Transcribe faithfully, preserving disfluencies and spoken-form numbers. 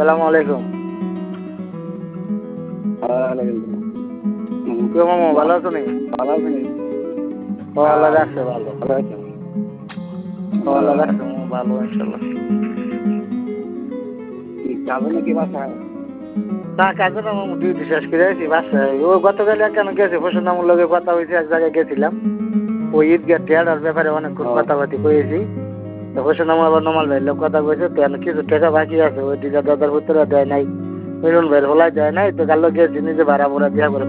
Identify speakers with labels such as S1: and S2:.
S1: সালামু আলাইকুম। কি মামা ভালো আছো নি?
S2: ভালো আছি নি?
S1: ও আল্লাহ রাখছে ভালো।
S2: ভালো আছেন?
S1: ও আল্লাহ রাখছে মামা ভালো ইনশাল্লাহ।
S2: যাবে নাকি বাসায়?
S1: না কাজে না মামা ডিউটি শেষ করে আছি বাসায়। ও গতকাল কেন গেছে পরশুনামূল লগে কথা হয়েছে, এক জায়গায় গেছিলাম। ওই ঈদগাহ টেয়ার ব্যাপারে অনেকক্ষণ কথাবার্তি কয়েছি। তো পরশুনামূল আবার নমাল ভাইয়ের লোক কথা কয়েছে, তো কিছু টাকা বাকি আছে ওই দিকে দাদার ভিতরে দেয় নাই, মিলন ভাইয়ের হলায় দেয় নাই, তো কাল গেছি নিজে ভাড়া ভরা দিয়া করে